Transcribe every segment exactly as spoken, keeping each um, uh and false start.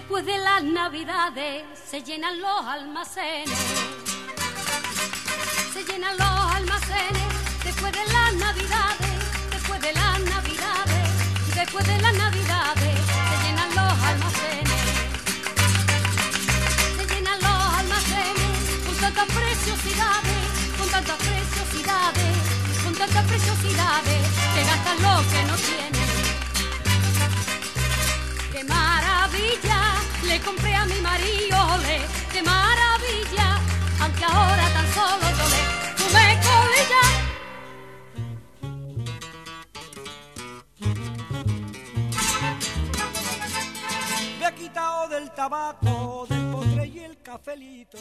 Después de las navidades se llenan los almacenes, se llenan los almacenes. Después de las navidades, después de las navidades, después de las navidades se llenan los almacenes, se llenan los almacenes con tantas preciosidades, con tantas preciosidades, con tantas preciosidades que gastan lo que no tienen. ¡Qué maravilla! Le compré a mi marido, ole, ¡qué maravilla! Aunque ahora tan solo yo le fumé colilla. Me ha quitado del tabaco, del postre y el cafelito.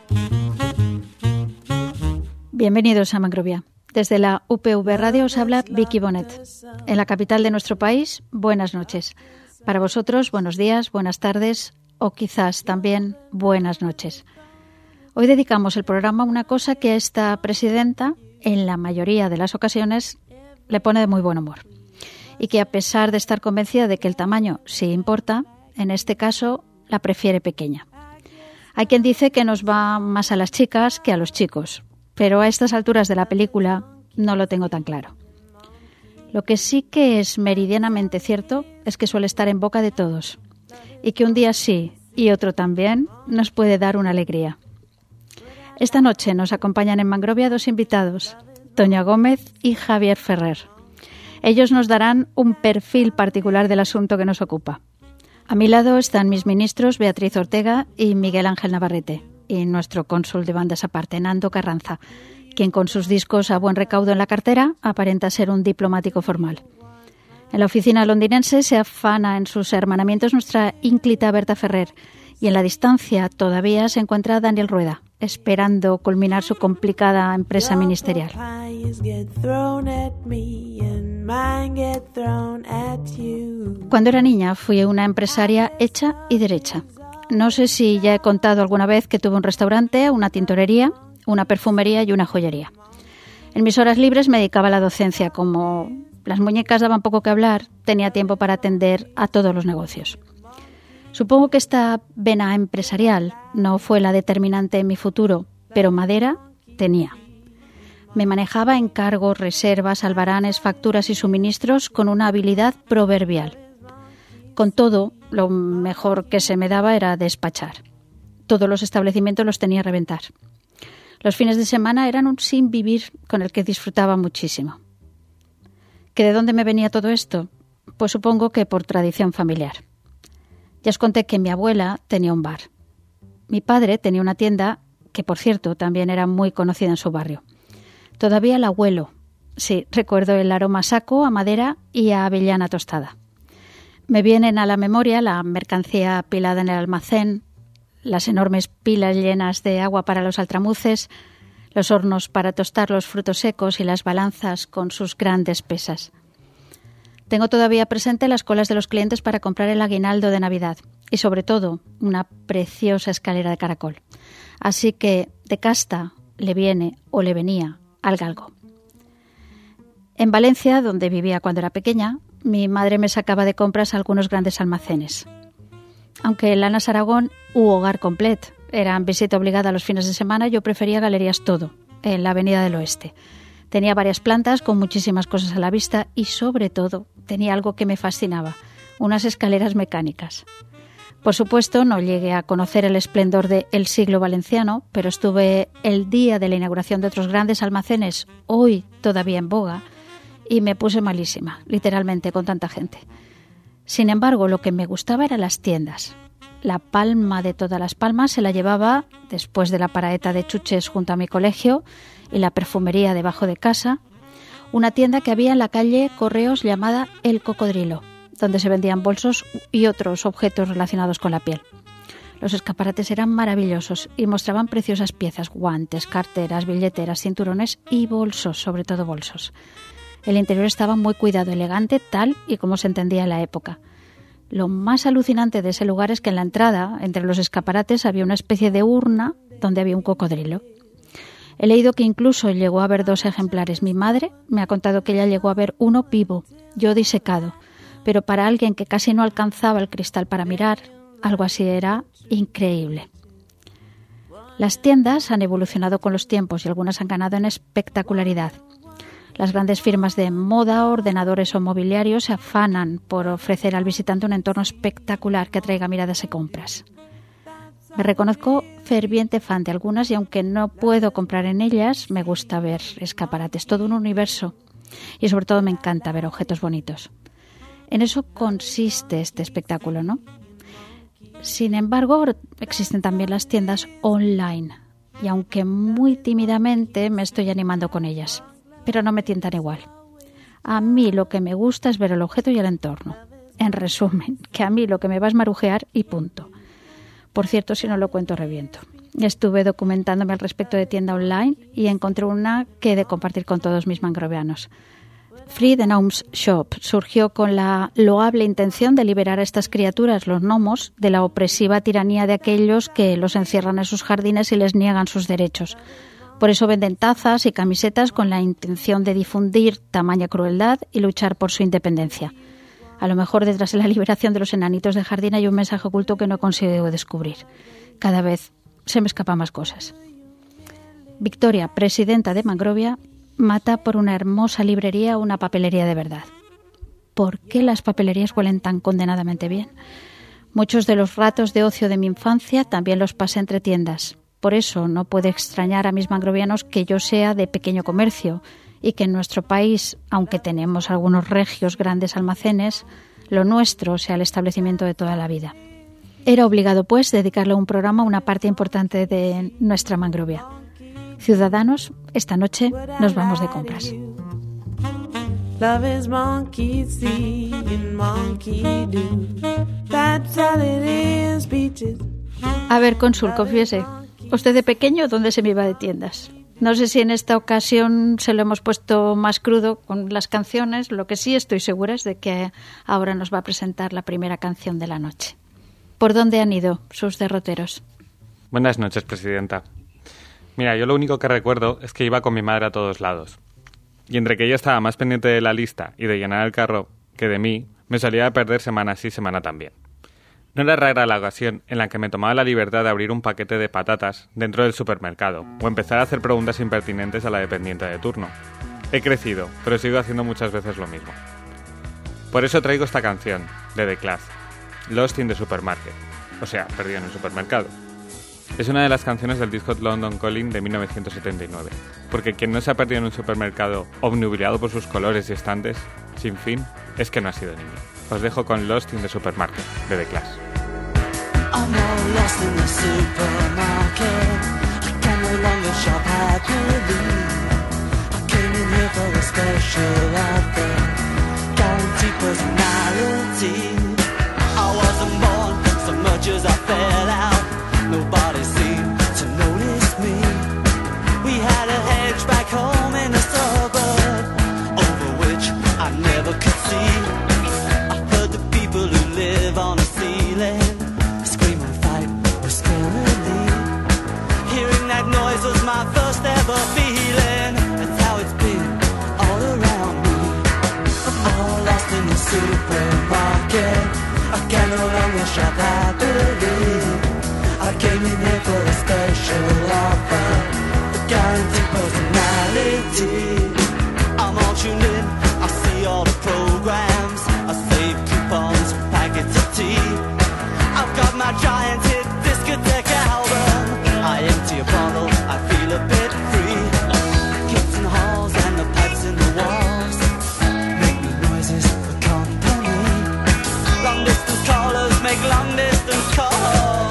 Bienvenidos a Mangrovia. Desde la U P V Radio os habla Vicky Bonet. En la capital de nuestro país, buenas noches. Para vosotros, buenos días, buenas tardes o quizás también buenas noches. Hoy dedicamos el programa a una cosa que a esta presidenta, en la mayoría de las ocasiones, le pone de muy buen humor. Y que a pesar de estar convencida de que el tamaño sí importa, en este caso la prefiere pequeña. Hay quien dice que nos va más a las chicas que a los chicos, pero a estas alturas de la película no lo tengo tan claro. Lo que sí que es meridianamente cierto es que suele estar en boca de todos y que un día sí y otro también nos puede dar una alegría. Esta noche nos acompañan en Mangrovia dos invitados, Toña Gómez y Javier Ferrer. Ellos nos darán un perfil particular del asunto que nos ocupa. A mi lado están mis ministros Beatriz Ortega y Miguel Ángel Navarrete y nuestro cónsul de bandas aparte, Nando Carranza, quien con sus discos a buen recaudo en la cartera aparenta ser un diplomático formal. En la oficina londinense se afana en sus hermanamientos nuestra ínclita Berta Ferrer y en la distancia todavía se encuentra Daniel Rueda, esperando culminar su complicada empresa ministerial. Cuando era niña fui una empresaria hecha y derecha. No sé si ya he contado alguna vez que tuve un restaurante, una tintorería, una perfumería y una joyería. En mis horas libres me dedicaba a la docencia. Como las muñecas daban poco que hablar, tenía tiempo para atender a todos los negocios. Supongo que esta vena empresarial no fue la determinante en mi futuro, pero madera tenía. Me manejaba encargos, reservas, albaranes, facturas y suministros con una habilidad proverbial. Con todo, lo mejor que se me daba era despachar. Todos los establecimientos los tenía a reventar. Los fines de semana eran un sin vivir con el que disfrutaba muchísimo. ¿Que de dónde me venía todo esto? Pues supongo que por tradición familiar. Ya os conté que mi abuela tenía un bar. Mi padre tenía una tienda que, por cierto, también era muy conocida en su barrio. Todavía el abuelo. Sí, recuerdo el aroma a saco, a madera y a avellana tostada. Me vienen a la memoria la mercancía apilada en el almacén, las enormes pilas llenas de agua para los altramuces, los hornos para tostar los frutos secos y las balanzas con sus grandes pesas. Tengo todavía presente las colas de los clientes para comprar el aguinaldo de Navidad y, sobre todo, una preciosa escalera de caracol. Así que de casta le viene o le venía al galgo. En Valencia, donde vivía cuando era pequeña, mi madre me sacaba de compras a algunos grandes almacenes. Aunque en Lanas Aragón u Hogar Complet eran visita obligada los fines de semana, yo prefería Galerías Todo, en la Avenida del Oeste. Tenía varias plantas con muchísimas cosas a la vista y, sobre todo, tenía algo que me fascinaba, unas escaleras mecánicas. Por supuesto, no llegué a conocer el esplendor de El Siglo Valenciano, pero estuve el día de la inauguración de otros grandes almacenes, hoy todavía en boga, y me puse malísima, literalmente, con tanta gente. Sin embargo, lo que me gustaba eran las tiendas. La palma de todas las palmas se la llevaba, después de la paraeta de chuches junto a mi colegio y la perfumería debajo de casa, una tienda que había en la calle Correos llamada El Cocodrilo, donde se vendían bolsos y otros objetos relacionados con la piel. Los escaparates eran maravillosos y mostraban preciosas piezas, guantes, carteras, billeteras, cinturones y bolsos, sobre todo bolsos. El interior estaba muy cuidado, elegante, tal y como se entendía en la época. Lo más alucinante de ese lugar es que en la entrada, entre los escaparates, había una especie de urna donde había un cocodrilo. He leído que incluso llegó a ver dos ejemplares. Mi madre me ha contado que ella llegó a ver uno vivo, yo disecado, pero para alguien que casi no alcanzaba el cristal para mirar, algo así era increíble. Las tiendas han evolucionado con los tiempos y algunas han ganado en espectacularidad. Las grandes firmas de moda, ordenadores o mobiliarios se afanan por ofrecer al visitante un entorno espectacular que atraiga miradas y compras. Me reconozco ferviente fan de algunas y aunque no puedo comprar en ellas, me gusta ver escaparates, todo un universo. Y sobre todo me encanta ver objetos bonitos. En eso consiste este espectáculo, ¿no? Sin embargo, existen también las tiendas online y aunque muy tímidamente me estoy animando con ellas, pero no me tientan igual. A mí lo que me gusta es ver el objeto y el entorno. En resumen, que a mí lo que me va es marujear y punto. Por cierto, si no lo cuento, reviento. Estuve documentándome al respecto de tienda online y encontré una que he de compartir con todos mis mangroveanos. Free the Gnomes Shop surgió con la loable intención de liberar a estas criaturas, los gnomos, de la opresiva tiranía de aquellos que los encierran en sus jardines y les niegan sus derechos. Por eso venden tazas y camisetas con la intención de difundir tamaña crueldad y luchar por su independencia. A lo mejor detrás de la liberación de los enanitos de jardín hay un mensaje oculto que no he conseguido descubrir. Cada vez se me escapan más cosas. Victoria, presidenta de Mangrovia, mata por una hermosa librería una papelería de verdad. ¿Por qué las papelerías huelen tan condenadamente bien? Muchos de los ratos de ocio de mi infancia también los pasé entre tiendas. Por eso no puede extrañar a mis mangrovianos que yo sea de pequeño comercio y que en nuestro país, aunque tenemos algunos regios grandes almacenes, lo nuestro sea el establecimiento de toda la vida. Era obligado, pues, dedicarle un programa a una parte importante de nuestra Mangrovia. Ciudadanos, esta noche nos vamos de compras. Love is monkey see and monkey do. That's all it is, peaches. A ver, cónsul, confiese. Usted de pequeño, ¿dónde se me iba de tiendas? No sé si en esta ocasión se lo hemos puesto más crudo con las canciones. Lo que sí estoy segura es de que ahora nos va a presentar la primera canción de la noche. ¿Por dónde han ido sus derroteros? Buenas noches, presidenta. Mira, yo lo único que recuerdo es que iba con mi madre a todos lados. Y entre que ella estaba más pendiente de la lista y de llenar el carro que de mí, me solía perder semana sí, semana también. No era rara la ocasión en la que me tomaba la libertad de abrir un paquete de patatas dentro del supermercado o empezar a hacer preguntas impertinentes a la dependiente de turno. He crecido, pero sigo haciendo muchas veces lo mismo. Por eso traigo esta canción, de The Clash, Lost in the Supermarket, o sea, perdido en el supermercado. Es una de las canciones del disco London Calling de mil novecientos setenta y nueve, porque quien no se ha perdido en un supermercado obnubilado por sus colores y estantes, sin fin, es que no ha sido niño. Os dejo con Lost in the Supermarket, de The Clash. I'm all lost in the supermarket. I can no longer shop happily. I came in here for a special offer, guaranteed personality. I wasn't born so much as I fell out. Nobody seemed to notice me. We had a hedge back home in a suburb, over which I never could see. I heard the people who live on the ceiling scream and fight scarily. Hearing that noise was my first ever feeling. That's how it's been all around me. I'm all lost in the supermarket. I can no longer shop happily. I came in here for a special offer, a guaranteed personality. I'm all tuned in, I see all the programs, I save coupons for packets of tea. I've got my giant hit discotheque album. I empty a bottle, I feel a bit free. Kids in the halls and the pipes in the walls make me noises for company. Long distance callers make long distance calls.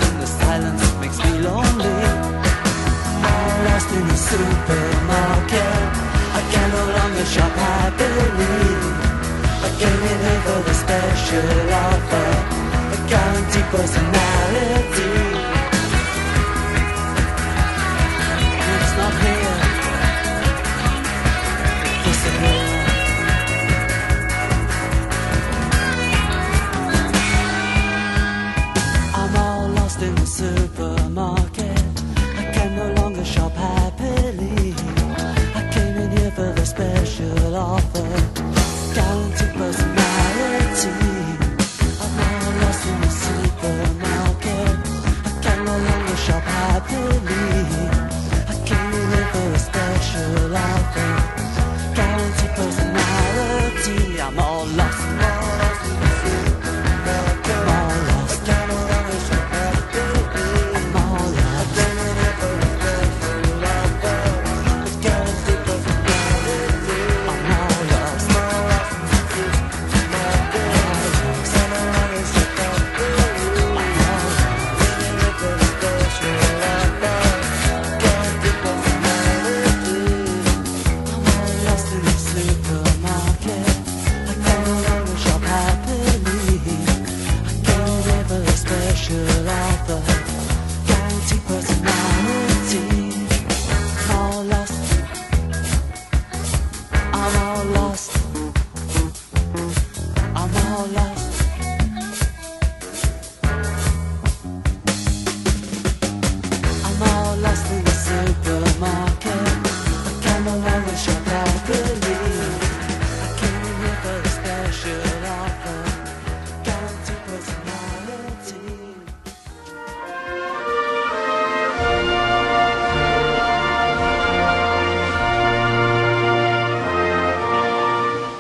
Lost in the supermarket, I can no longer shop happily. I came in here for the special offer, a guaranteed personality. It's not here, it disappeared. I'm all lost in the supermarket. Shop happily. I came in here for the special offer, guaranteed personality. I'm all lost in the super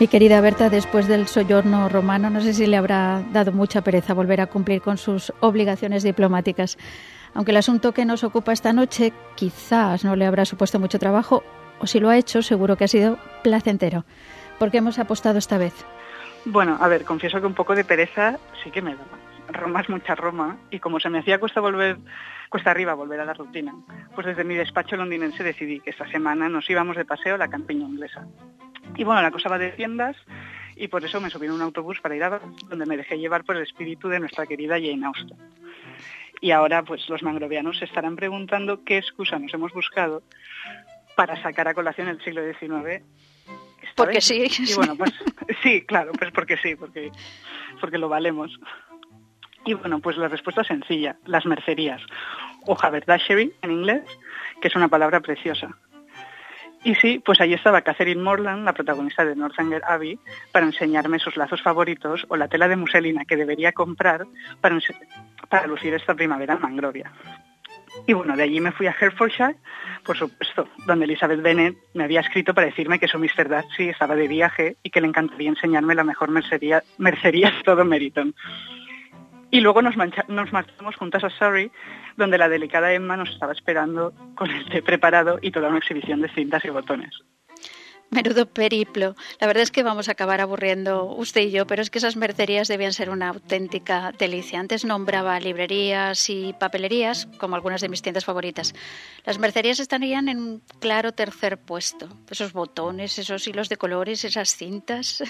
Mi querida Berta, después del soyorno romano, no sé si le habrá dado mucha pereza volver a cumplir con sus obligaciones diplomáticas. Aunque el asunto que nos ocupa esta noche quizás no le habrá supuesto mucho trabajo, o si lo ha hecho, seguro que ha sido placentero. ¿Por qué hemos apostado esta vez? Bueno, a ver, confieso que un poco de pereza sí que me da. Roma es mucha Roma, y como se me hacía cuesta volver, cuesta arriba volver a la rutina, pues desde mi despacho londinense decidí que esta semana nos íbamos de paseo a la campiña inglesa. Y bueno, la cosa va de tiendas, y por eso me subí en un autobús para ir a donde me dejé llevar por el espíritu de nuestra querida Jane Austen. Y ahora, pues los mangrovianos se estarán preguntando qué excusa nos hemos buscado para sacar a colación el siglo diecinueve. Porque vez. sí. Y bueno, pues sí, claro, pues porque sí, porque, porque lo valemos. Y bueno, pues la respuesta es sencilla, las mercerías, o haberdashery en inglés, que es una palabra preciosa. Y sí, pues allí estaba Catherine Morland, la protagonista de Northanger Abbey, para enseñarme sus lazos favoritos o la tela de muselina que debería comprar para, para lucir esta primavera en Mangrovia. Y bueno, de allí me fui a Hertfordshire, por supuesto, donde Elizabeth Bennet me había escrito para decirme que su mister Darcy estaba de viaje y que le encantaría enseñarme la mejor mercería, mercería de todo Meryton. Y luego nos, mancha, nos marchamos juntas a Surrey, donde la delicada Emma nos estaba esperando con el té preparado y toda una exhibición de cintas y botones. Menudo periplo. La verdad es que vamos a acabar aburriendo usted y yo, pero es que esas mercerías debían ser una auténtica delicia. Antes nombraba librerías y papelerías como algunas de mis tiendas favoritas. Las mercerías estarían en un claro tercer puesto. Esos botones, esos hilos de colores, esas cintas...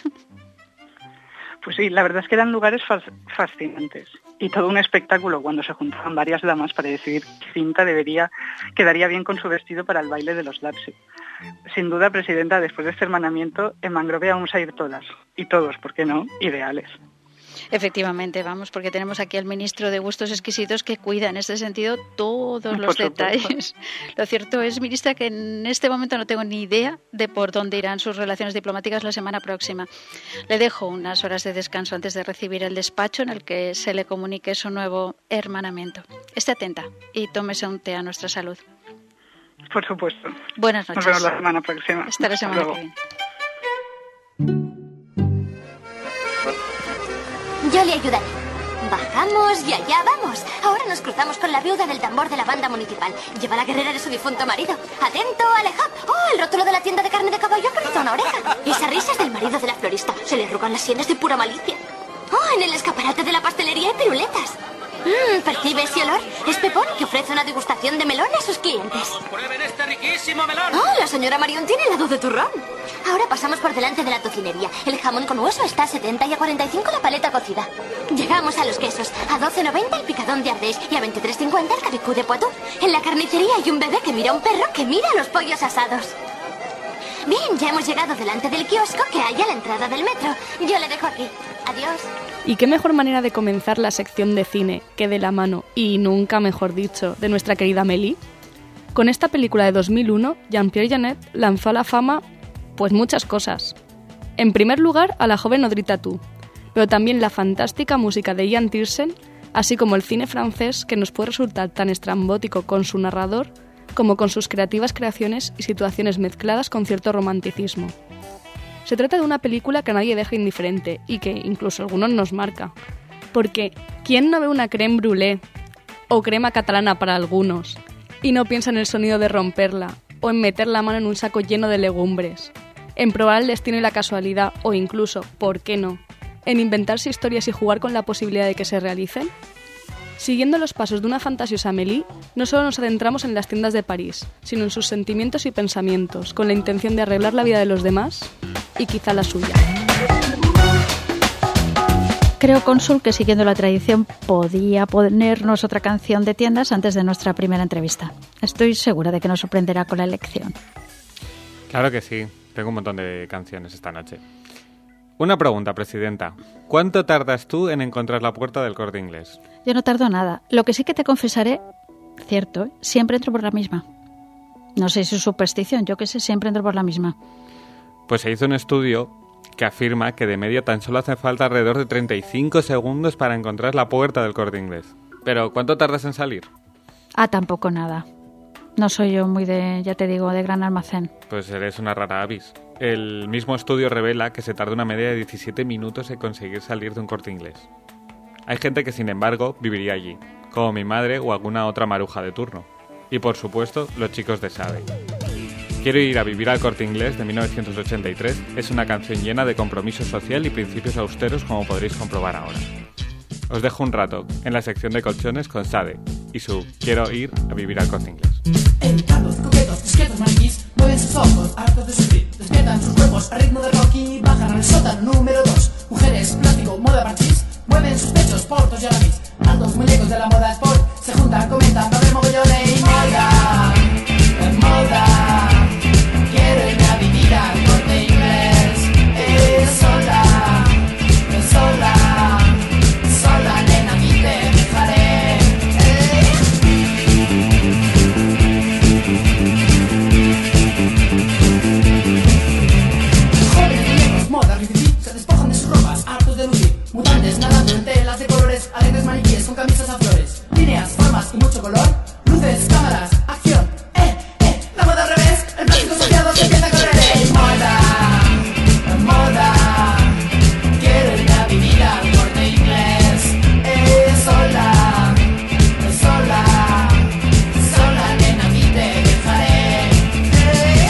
Pues sí, la verdad es que eran lugares fascinantes y todo un espectáculo cuando se juntaban varias damas para decidir qué cinta debería, quedaría bien con su vestido para el baile de los Darcy. Sin duda, Presidenta, después de este hermanamiento, en Mangrovia vamos a ir todas, y todos, ¿por qué no?, ideales. Efectivamente, vamos, porque tenemos aquí al ministro de Gustos Exquisitos que cuida en este sentido todos los Por detalles. supuesto. Lo cierto es, ministra, que en este momento no tengo ni idea de por dónde irán sus relaciones diplomáticas la semana próxima. Le dejo unas horas de descanso antes de recibir el despacho en el que se le comunique su nuevo hermanamiento. Esté atenta y tómese un té a nuestra salud. Por supuesto. Buenas noches. Nos vemos la semana próxima. Hasta la semana Hasta que viene. Yo le ayudaré. Bajamos y allá vamos. Ahora nos cruzamos con la viuda del tambor de la banda municipal. Lleva la guerrera de su difunto marido. Atento, alejad. Oh, el rótulo de la tienda de carne de caballo ha perdido una oreja. Esa risa es del marido de la florista. Se le arrugan las sienes de pura malicia. Oh, en el escaparate de la pastelería hay piruletas. Mmm, ¿percibe ese olor? Es Pepón, que ofrece una degustación de melón a sus clientes. ¡Prueben este riquísimo melón! Oh, la señora Marion tiene helado de turrón. Ahora pasamos por delante de la tocinería. El jamón con hueso está a setenta y a cuarenta y cinco la paleta cocida. Llegamos a los quesos. A doce noventa el picadón de Ardèche y a veintitrés cincuenta el caricú de Poitou. En la carnicería hay un bebé que mira a un perro que mira a los pollos asados. Bien, ya hemos llegado delante del kiosco que hay a la entrada del metro. Yo le dejo aquí. Adiós. Y qué mejor manera de comenzar la sección de cine que de la mano, y nunca mejor dicho, de nuestra querida Amélie. Con esta película de dos mil uno, Jean-Pierre Jeunet lanzó a la fama pues muchas cosas. En primer lugar, a la joven Audrey Tautou, pero también la fantástica música de Ian Tiersen, así como el cine francés que nos puede resultar tan estrambótico con su narrador como con sus creativas creaciones y situaciones mezcladas con cierto romanticismo. Se trata de una película que a nadie deja indiferente y que incluso a algunos nos marca. Porque, ¿quién no ve una crème brûlée o crema catalana para algunos y no piensa en el sonido de romperla o en meter la mano en un saco lleno de legumbres, en probar el destino y la casualidad o incluso, ¿por qué no?, en inventarse historias y jugar con la posibilidad de que se realicen? Siguiendo los pasos de una fantasiosa Amélie, no solo nos adentramos en las tiendas de París, sino en sus sentimientos y pensamientos, con la intención de arreglar la vida de los demás y quizá la suya. Creo, cónsul, que siguiendo la tradición podía ponernos otra canción de tiendas antes de nuestra primera entrevista. Estoy segura de que nos sorprenderá con la elección. Claro que sí. Tengo un montón de canciones esta noche. Una pregunta, Presidenta. ¿Cuánto tardas tú en encontrar la puerta del Corte Inglés? Yo no tardo nada. Lo que sí que te confesaré, cierto, ¿eh? Siempre entro por la misma. No sé si es superstición, yo qué sé, siempre entro por la misma. Pues se hizo un estudio que afirma que de media tan solo hace falta alrededor de treinta y cinco segundos para encontrar la puerta del Corte Inglés. Pero, ¿cuánto tardas en salir? Ah, tampoco nada. No soy yo muy de, ya te digo, de gran almacén. Pues eres una rara avis. el mismo estudio revela que se tarda una media de diecisiete minutos en conseguir salir de un Corte Inglés. Hay gente que, sin embargo, viviría allí, como mi madre o alguna otra maruja de turno. Y, por supuesto, los chicos de Sade. Quiero ir a vivir al Corte Inglés de mil novecientos ochenta y tres es una canción llena de compromiso social y principios austeros, como podréis comprobar ahora. Os dejo un rato en la sección de colchones con Sade y su Quiero ir a vivir al Corte Inglés. Educados, coquetos, disquetos, maniquís, mueven sus ojos, hartos de sufrir, despiertan sus cuerpos al ritmo de rock y bajan al sótano número dos. Mujeres, plástico, moda parchís, mueven sus pechos, portos y arabís, altos muñecos de la moda sport, se juntan, comentan, va a haber mogollón y moda, en moda. Quiero irme a vivir al Corte Inglés, eh, sola, eh, sola, sola, nena, aquí te dejaré. Eh. Jóvenes muñecos, moda, rififí, se despojan de sus ropas, hartos de lucir, mutantes nadando en telas de colores, alegres maniquíes con camisas a flores, líneas, formas y mucho color, luces, cámaras, acción, eh, eh, la moda al revés, el plástico soleado se empieza a correr, eh, moda, moda, quiero ir a vivir al Corte Inglés, eh, sola, eh, sola, sola, nena, aquí te dejaré, eh.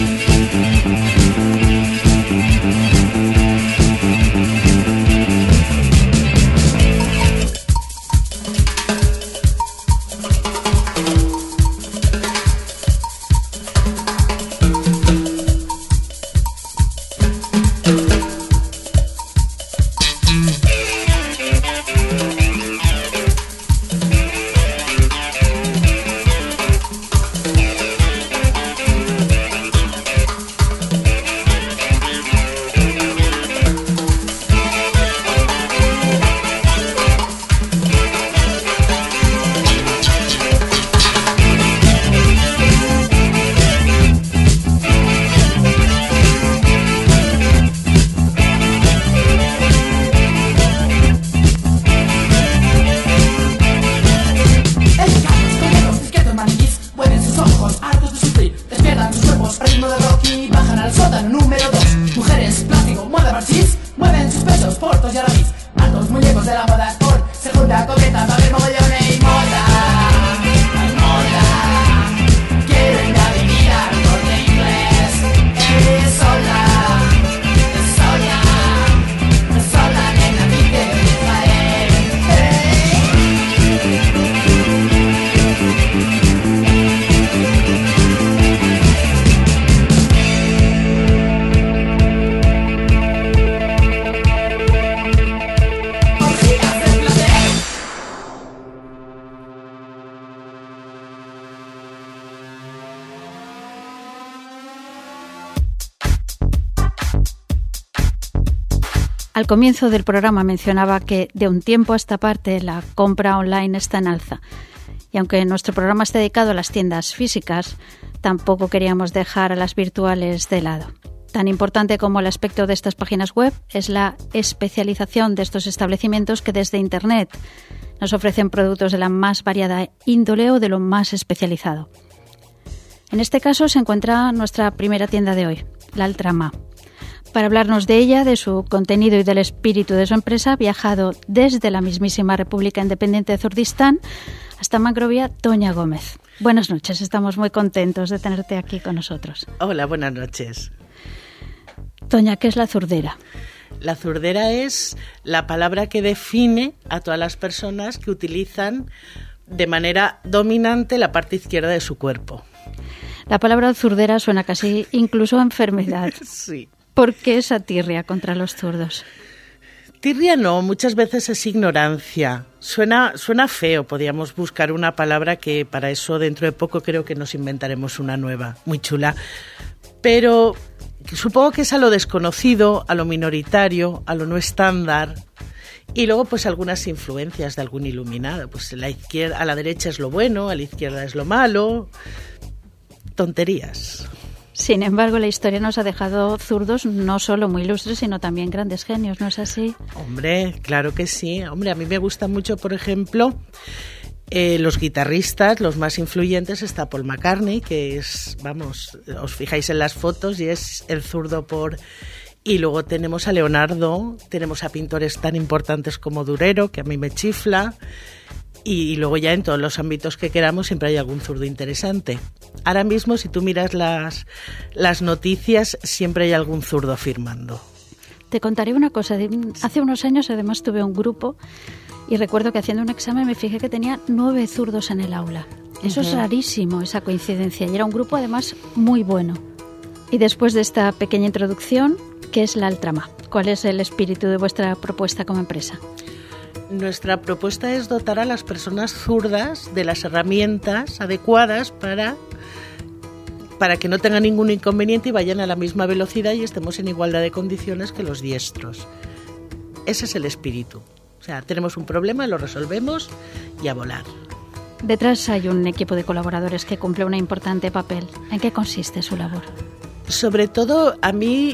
Al comienzo del programa mencionaba que de un tiempo a esta parte la compra online está en alza. Y aunque nuestro programa está dedicado a las tiendas físicas, tampoco queríamos dejar a las virtuales de lado. Tan importante como el aspecto de estas páginas web es la especialización de estos establecimientos que desde Internet nos ofrecen productos de la más variada índole o de lo más especializado. En este caso se encuentra nuestra primera tienda de hoy, la Altrama. Para hablarnos de ella, de su contenido y del espíritu de su empresa, ha viajado desde la mismísima República Independiente de Zurdistán hasta Mangrovia, Toña Gómez. Buenas noches, estamos muy contentos de tenerte aquí con nosotros. Hola, buenas noches. Toña, ¿qué es la zurdera? La zurdera es la palabra que define a todas las personas que utilizan de manera dominante la parte izquierda de su cuerpo. La palabra zurdera suena casi incluso a enfermedad. Sí. ¿Por qué esa tirria contra los zurdos? Tirria no, muchas veces es ignorancia. Suena, suena feo, podríamos buscar una palabra que para eso dentro de poco creo que nos inventaremos una nueva, muy chula. Pero supongo que es a lo desconocido, a lo minoritario, a lo no estándar. Y luego pues algunas influencias de algún iluminado. Pues la izquierda, a la derecha es lo bueno, a la izquierda es lo malo. Tonterías. Sin embargo, la historia nos ha dejado zurdos no solo muy ilustres, sino también grandes genios, ¿no es así? Hombre, claro que sí. Hombre, a mí me gusta mucho, por ejemplo, Eh, los guitarristas, los más influyentes, está Paul McCartney, que es, vamos, os fijáis en las fotos y es el zurdo por... Y luego tenemos a Leonardo, tenemos a pintores tan importantes como Durero, que a mí me chifla, y luego ya en todos los ámbitos que queramos siempre hay algún zurdo interesante. Ahora mismo, si tú miras las, las noticias, siempre hay algún zurdo firmando. Te contaré una cosa. Hace unos años, además, tuve un grupo y recuerdo que haciendo un examen me fijé que tenía nueve zurdos en el aula. Eso uh-huh. es rarísimo, esa coincidencia. Y era un grupo, además, muy bueno. Y después de esta pequeña introducción, ¿qué es la Altrama? ¿Cuál es el espíritu de vuestra propuesta como empresa? Nuestra propuesta es dotar a las personas zurdas de las herramientas adecuadas para... para que no tengan ningún inconveniente y vayan a la misma velocidad y estemos en igualdad de condiciones que los diestros. Ese es el espíritu. O sea, tenemos un problema, lo resolvemos y a volar. Detrás hay un equipo de colaboradores que cumple un importante papel. ¿En qué consiste su labor? Sobre todo, a mí,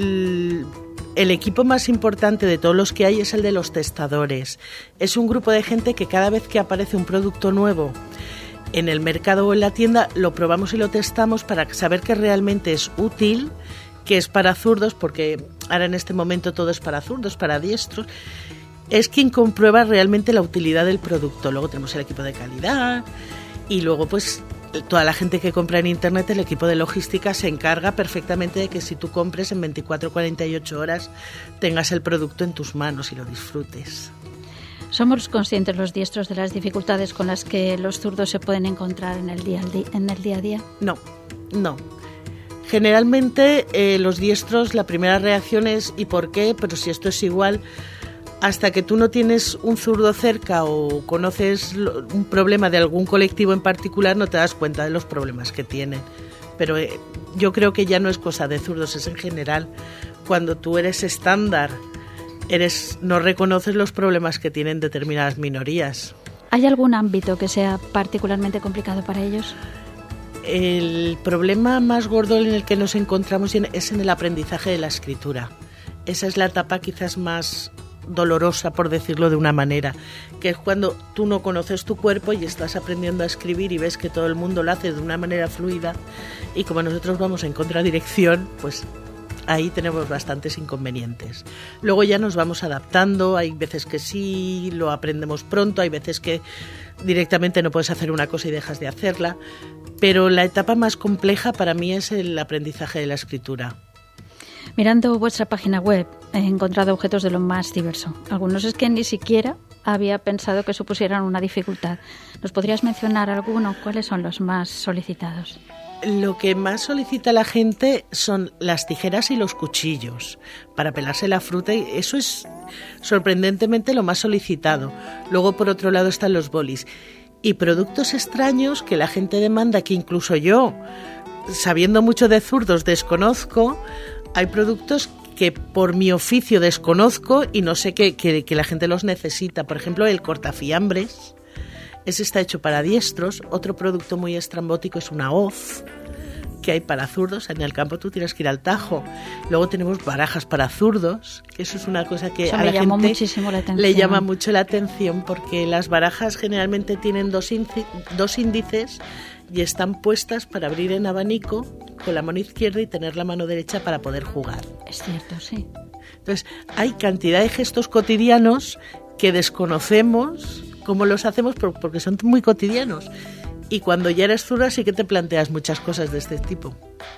el equipo más importante de todos los que hay es el de los testadores. Es un grupo de gente que cada vez que aparece un producto nuevo en el mercado o en la tienda, lo probamos y lo testamos para saber que realmente es útil, que es para zurdos, porque ahora en este momento todo es para zurdos, para diestros. Es quien comprueba realmente la utilidad del producto. Luego tenemos el equipo de calidad y luego pues toda la gente que compra en internet, el equipo de logística se encarga perfectamente de que si tú compres en veinticuatro a cuarenta y ocho horas tengas el producto en tus manos y lo disfrutes. ¿Somos conscientes los diestros de las dificultades con las que los zurdos se pueden encontrar en el día, en el día a día? No, no. Generalmente eh, los diestros, la primera reacción es ¿y por qué? Pero si esto es igual, hasta que tú no tienes un zurdo cerca o conoces lo, un problema de algún colectivo en particular, no te das cuenta de los problemas que tienen. Pero eh, yo creo que ya no es cosa de zurdos, es en general. Cuando tú eres estándar, Eres, no reconoces los problemas que tienen determinadas minorías. ¿Hay algún ámbito que sea particularmente complicado para ellos? El problema más gordo en el que nos encontramos es en el aprendizaje de la escritura. Esa es la etapa quizás más dolorosa, por decirlo de una manera, que es cuando tú no conoces tu cuerpo y estás aprendiendo a escribir y ves que todo el mundo lo hace de una manera fluida y como nosotros vamos en contradirección, pues ahí tenemos bastantes inconvenientes. Luego ya nos vamos adaptando, hay veces que sí, lo aprendemos pronto, hay veces que directamente no puedes hacer una cosa y dejas de hacerla, pero la etapa más compleja para mí es el aprendizaje de la escritura. Mirando vuestra página web he encontrado objetos de lo más diverso. Algunos es que ni siquiera había pensado que supusieran una dificultad. ¿Nos podrías mencionar alguno? ¿Cuáles son los más solicitados? Lo que más solicita la gente son las tijeras y los cuchillos para pelarse la fruta y eso es sorprendentemente lo más solicitado. Luego por otro lado están los bolis y productos extraños que la gente demanda, que incluso yo, sabiendo mucho de zurdos, desconozco. Hay productos que por mi oficio desconozco y no sé que, que, que la gente los necesita. Por ejemplo, el cortafiambres. Ese está hecho para diestros. Otro producto muy estrambótico es una hoz que hay para zurdos. En el campo tú tienes que ir al tajo. Luego tenemos barajas para zurdos. Eso es una cosa que Eso a me la llamó gente muchísimo la atención. le llama mucho la atención porque las barajas generalmente tienen dos, índices, dos índices y están puestas para abrir en abanico con la mano izquierda y tener la mano derecha para poder jugar. Es cierto, sí. Entonces, hay cantidad de gestos cotidianos que desconocemos cómo los hacemos porque son muy cotidianos. Y cuando ya eres zurda sí que te planteas muchas cosas de este tipo.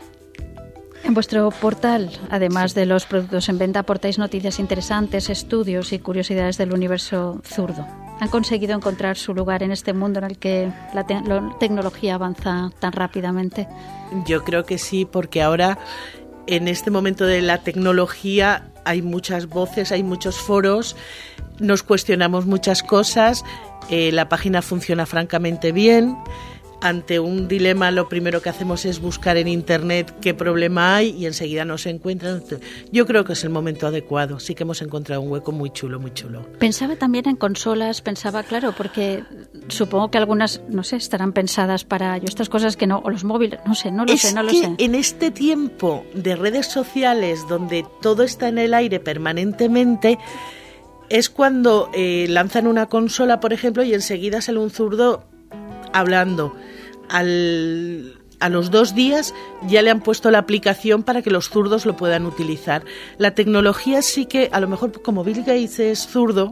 En vuestro portal, además de los productos en venta, aportáis noticias interesantes, estudios y curiosidades del universo zurdo. ¿Han conseguido encontrar su lugar en este mundo en el que la, te- la tecnología avanza tan rápidamente? Yo creo que sí, porque ahora, en este momento de la tecnología, hay muchas voces, hay muchos foros, nos cuestionamos muchas cosas, eh, la página funciona francamente bien. Ante un dilema lo primero que hacemos es buscar en internet qué problema hay y enseguida nos encuentran. Yo creo que es el momento adecuado, sí que hemos encontrado un hueco muy chulo, muy chulo. Pensaba también en consolas, pensaba, claro, porque supongo que algunas, no sé, estarán pensadas para yo estas cosas que no, o los móviles, no sé, no lo es sé, no lo que sé. En este tiempo de redes sociales donde todo está en el aire permanentemente, es cuando eh, lanzan una consola, por ejemplo, y enseguida sale un zurdo hablando. Al, a los dos días ya le han puesto la aplicación para que los zurdos lo puedan utilizar. La tecnología sí que, a lo mejor como Bill Gates es zurdo,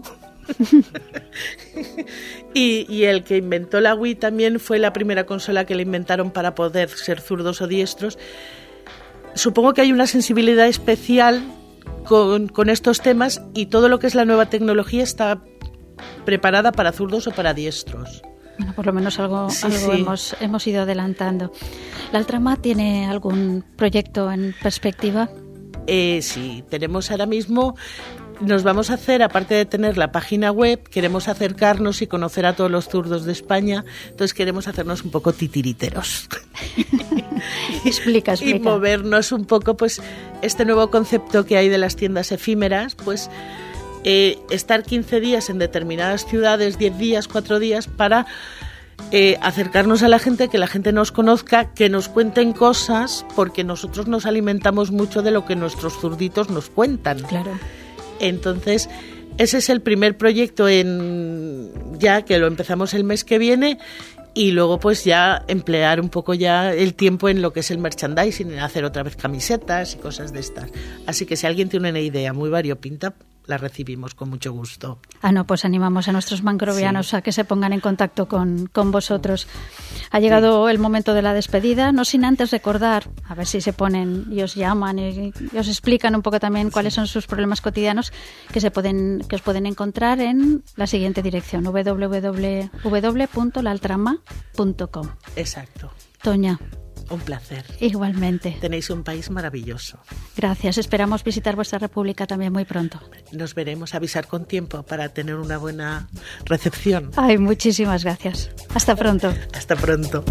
y, y el que inventó la Wii también fue la primera consola que le inventaron para poder ser zurdos o diestros, supongo que hay una sensibilidad especial con, con estos temas, y todo lo que es la nueva tecnología está preparada para zurdos o para diestros. Bueno, por lo menos algo, Sí, algo sí. Hemos, hemos ido adelantando. ¿La Altrama tiene algún proyecto en perspectiva? Eh, sí, tenemos ahora mismo, nos vamos a hacer, aparte de tener la página web, queremos acercarnos y conocer a todos los zurdos de España, entonces queremos hacernos un poco titiriteros. Explica, explica. Y movernos un poco, pues, este nuevo concepto que hay de las tiendas efímeras, pues, eh, estar quince días en determinadas ciudades, diez días, cuatro días, para eh, acercarnos a la gente, que la gente nos conozca, que nos cuenten cosas, porque nosotros nos alimentamos mucho de lo que nuestros zurditos nos cuentan. Claro. Entonces, ese es el primer proyecto en ya que lo empezamos el mes que viene, y luego pues ya emplear un poco ya el tiempo en lo que es el merchandising, en hacer otra vez camisetas y cosas de estas. Así que si alguien tiene una idea muy variopinta, la recibimos con mucho gusto. Ah, no, pues animamos a nuestros mangrovianos sí. a que se pongan en contacto con, con vosotros. Ha llegado sí. el momento de la despedida, no sin antes recordar, a ver si se ponen y os llaman y, y os explican un poco también cuáles sí. son sus problemas cotidianos, que se pueden que os pueden encontrar en la siguiente dirección, doble u doble u doble u punto la altrama punto com. Exacto. Toña. Un placer. Igualmente. Tenéis un país maravilloso. Gracias. Esperamos visitar vuestra república también muy pronto. Nos veremos, avisar con tiempo para tener una buena recepción. Ay, muchísimas gracias. Hasta pronto. Hasta pronto.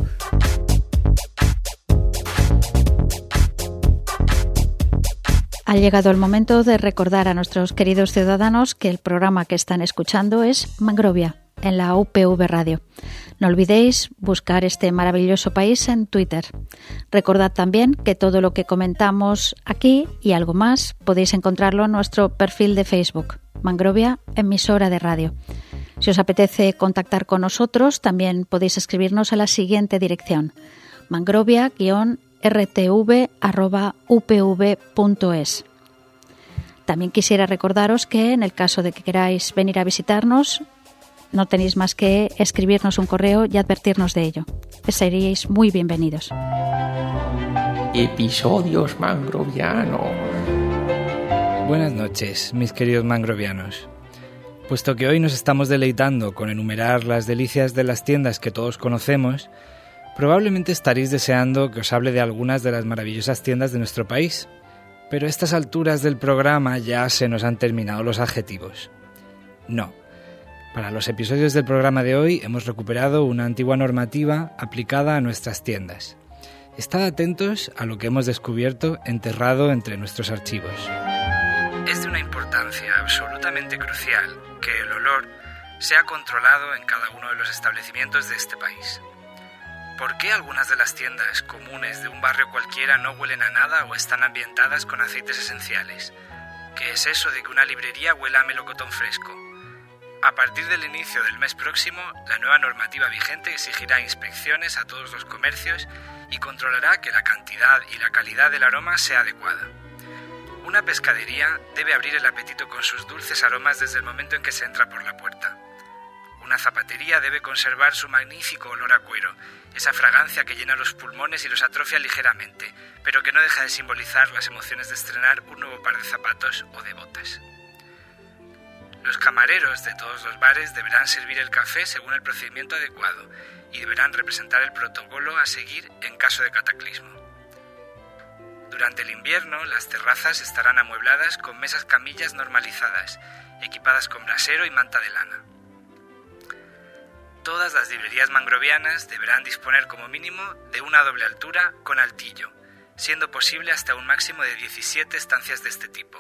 Ha llegado el momento de recordar a nuestros queridos ciudadanos que el programa que están escuchando es Mangrovia, en la U P V Radio. No olvidéis buscar este maravilloso país en Twitter. Recordad también que todo lo que comentamos aquí y algo más podéis encontrarlo en nuestro perfil de Facebook, Mangrovia, emisora de radio. Si os apetece contactar con nosotros, también podéis escribirnos a la siguiente dirección, mangrovia guión r t v arroba u p v punto es. También quisiera recordaros que en el caso de que queráis venir a visitarnos, no tenéis más que escribirnos un correo y advertirnos de ello. Seríais muy bienvenidos. Episodios mangrovianos. Buenas noches, mis queridos mangrovianos. Puesto que hoy nos estamos deleitando con enumerar las delicias de las tiendas que todos conocemos, probablemente estaréis deseando que os hable de algunas de las maravillosas tiendas de nuestro país. Pero a estas alturas del programa ya se nos han terminado los adjetivos. No. Para los episodios del programa de hoy hemos recuperado una antigua normativa aplicada a nuestras tiendas. Estad atentos a lo que hemos descubierto enterrado entre nuestros archivos. Es de una importancia absolutamente crucial que el olor sea controlado en cada uno de los establecimientos de este país. ¿Por qué algunas de las tiendas comunes de un barrio cualquiera no huelen a nada o están ambientadas con aceites esenciales? ¿Qué es eso de que una librería huela a melocotón fresco? A partir del inicio del mes próximo, la nueva normativa vigente exigirá inspecciones a todos los comercios y controlará que la cantidad y la calidad del aroma sea adecuada. Una pescadería debe abrir el apetito con sus dulces aromas desde el momento en que se entra por la puerta. Una zapatería debe conservar su magnífico olor a cuero, esa fragancia que llena los pulmones y los atrofia ligeramente, pero que no deja de simbolizar las emociones de estrenar un nuevo par de zapatos o de botas. Los camareros de todos los bares deberán servir el café según el procedimiento adecuado y deberán representar el protocolo a seguir en caso de cataclismo. Durante el invierno, las terrazas estarán amuebladas con mesas camillas normalizadas, equipadas con brasero y manta de lana. Todas las librerías mangrovianas deberán disponer como mínimo de una doble altura con altillo, siendo posible hasta un máximo de diecisiete estancias de este tipo.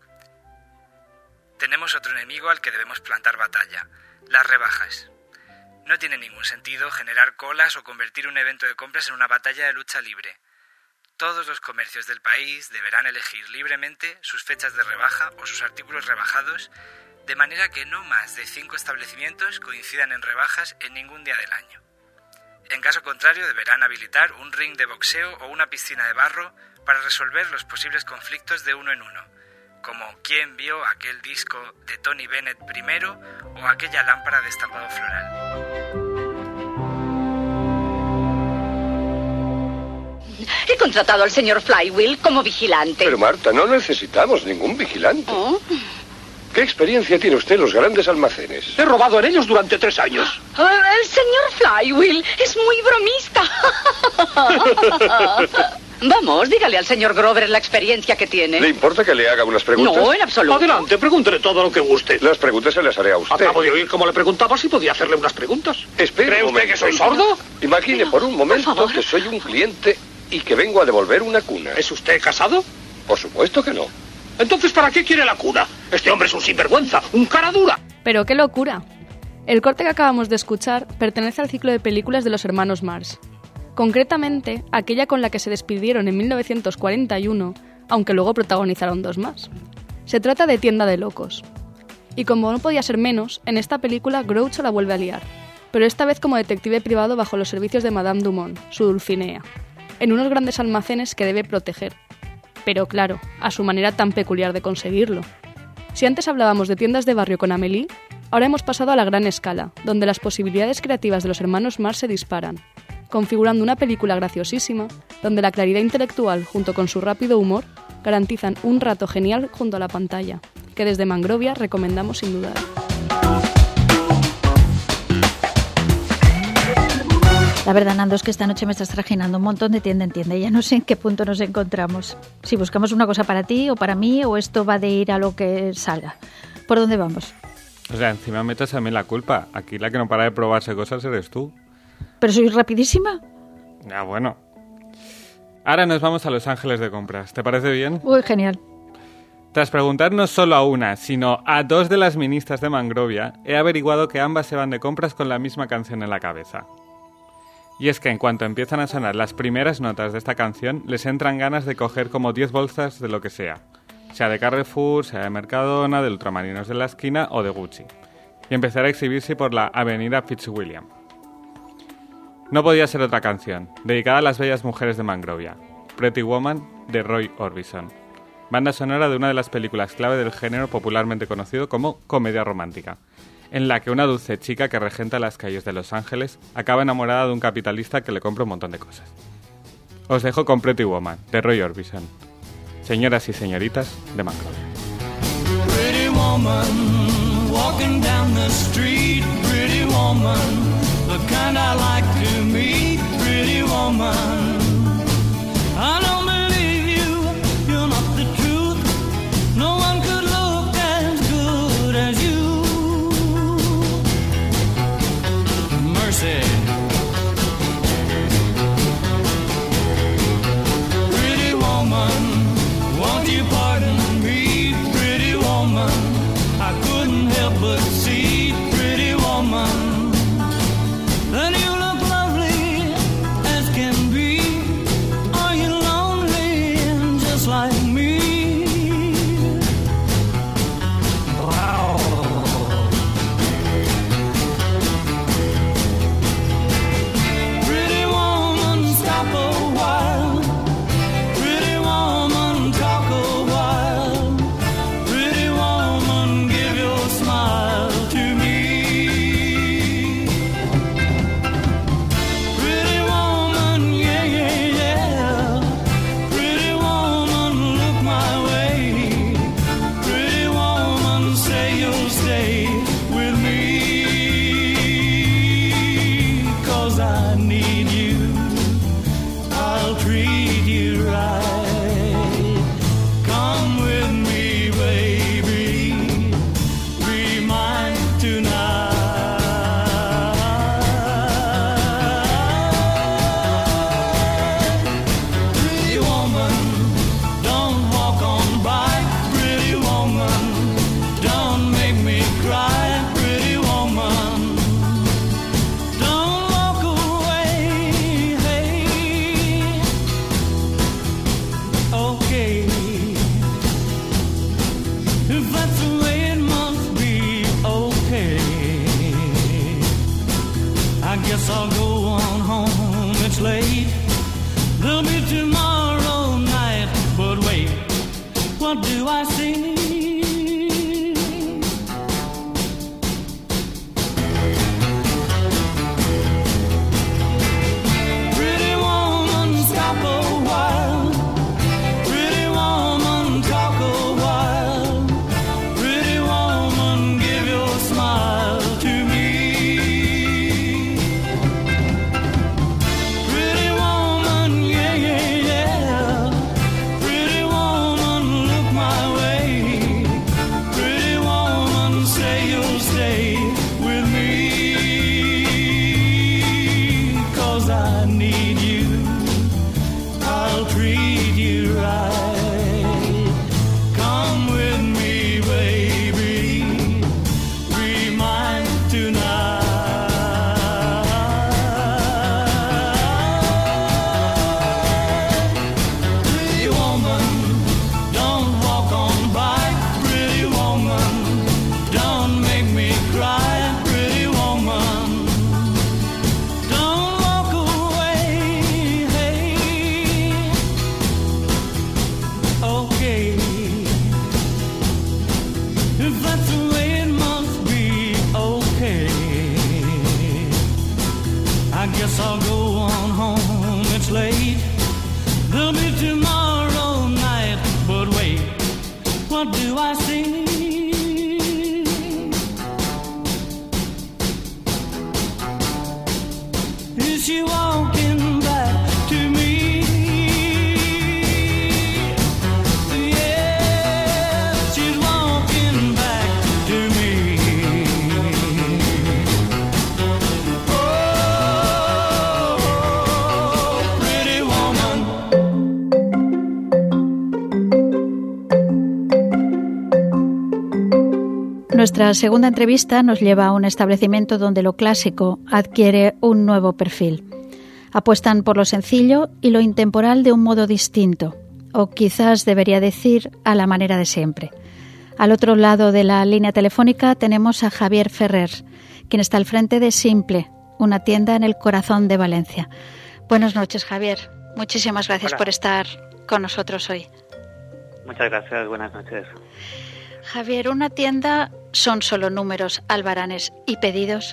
Tenemos otro enemigo al que debemos plantar batalla, las rebajas. No tiene ningún sentido generar colas o convertir un evento de compras en una batalla de lucha libre. Todos los comercios del país deberán elegir libremente sus fechas de rebaja o sus artículos rebajados, de manera que no más de cinco establecimientos coincidan en rebajas en ningún día del año. En caso contrario, deberán habilitar un ring de boxeo o una piscina de barro para resolver los posibles conflictos de uno en uno, como quién vio aquel disco de Tony Bennett primero o aquella lámpara de estampado floral. He contratado al señor Flywheel como vigilante. Pero Marta, no necesitamos ningún vigilante. ¿Oh? ¿Qué experiencia tiene usted en los grandes almacenes? He robado en ellos durante tres años. Ah, el señor Flywheel es muy bromista. Vamos, dígale al señor Grover la experiencia que tiene. ¿Le importa que le haga unas preguntas? No, en absoluto. Adelante, pregúntele todo lo que guste. Las preguntas se las haré a usted. Acabo de oír cómo le preguntaba si podía hacerle unas preguntas. Espere ¿Cree un usted momento. que soy sordo? Imagine Pero, por un momento por favor. que soy un cliente y que vengo a devolver una cuna. ¿Es usted casado? Por supuesto que no. Entonces, ¿para qué quiere la cuna? Este hombre es un sinvergüenza, un cara dura. Pero qué locura. El corte que acabamos de escuchar pertenece al ciclo de películas de los hermanos Marx. Concretamente, aquella con la que se despidieron en mil novecientos cuarenta y uno, aunque luego protagonizaron dos más. Se trata de Tienda de Locos. Y como no podía ser menos, en esta película Groucho la vuelve a liar, pero esta vez como detective privado bajo los servicios de Madame Dumont, su Dulcinea, en unos grandes almacenes que debe proteger. Pero claro, a su manera tan peculiar de conseguirlo. Si antes hablábamos de tiendas de barrio con Amélie, ahora hemos pasado a la gran escala, donde las posibilidades creativas de los hermanos Marx se disparan, configurando una película graciosísima, donde la claridad intelectual junto con su rápido humor garantizan un rato genial junto a la pantalla, que desde Mangrovia recomendamos sin dudar. La verdad, Nando, es que esta noche me estás trajinando un montón de tienda en tienda y ya no sé en qué punto nos encontramos. Si buscamos una cosa para ti o para mí, o esto va de ir a lo que salga. ¿Por dónde vamos? O sea, encima metes a mí la culpa. Aquí la que no para de probarse cosas eres tú. ¿Pero soy rapidísima? Ya, bueno. Ahora nos vamos a Los Ángeles de compras. ¿Te parece bien? Uy, genial. Tras preguntar no solo a una, sino a dos de las ministras de Mangrovia, he averiguado que ambas se van de compras con la misma canción en la cabeza. Y es que en cuanto empiezan a sonar las primeras notas de esta canción, les entran ganas de coger como diez bolsas de lo que sea. Sea de Carrefour, sea de Mercadona, de Ultramarinos de la Esquina o de Gucci. Y empezar a exhibirse por la avenida Fitzwilliam. No podía ser otra canción, dedicada a las bellas mujeres de Mangrovia, Pretty Woman, de Roy Orbison. Banda sonora de una de las películas clave del género popularmente conocido como comedia romántica, en la que una dulce chica que regenta las calles de Los Ángeles acaba enamorada de un capitalista que le compra un montón de cosas. Os dejo con Pretty Woman, de Roy Orbison. Señoras y señoritas de Mangrovia. Pretty woman, walking down the street, pretty woman, the kind I like to meet, pretty woman. I don't believe you, you're not the truth, no one could look as good as you. Mercy. Pretty woman, won't you pardon me, pretty woman, I couldn't help but see, pretty woman, then you look lovely as can be, are you lonely and just like me? Wow. Pretty woman, stop a while, pretty woman, talk a while, pretty woman, give your smile to me. Pretty woman, yeah, yeah, yeah, pretty woman, look my way, pretty woman, say you'll stay with me, 'cause I need you, I'll treat you right. Come with me, baby, be mine tonight. Pretty woman, don't walk on by, pretty woman, don't make me cry, pretty woman, don't walk away, hey, okay, if that's the way it must be, If that's the way it must be, okay. I guess I'll go on home, it's late. There'll be tomorrow night, but wait, what do I see? Is she walking back to me? Yeah, she's walking back to me. Oh, pretty woman. Nuestra segunda entrevista nos lleva a un establecimiento donde lo clásico adquiere un nuevo perfil. Apuestan por lo sencillo y lo intemporal de un modo distinto, o quizás debería decir a la manera de siempre. Al otro lado de la línea telefónica tenemos a Javier Ferrer, quien está al frente de Simple, una tienda en el corazón de Valencia. Buenas noches, Javier. Muchísimas gracias Hola. por estar con nosotros hoy. Muchas gracias, buenas noches. Javier, ¿una tienda son solo números, albaranes y pedidos?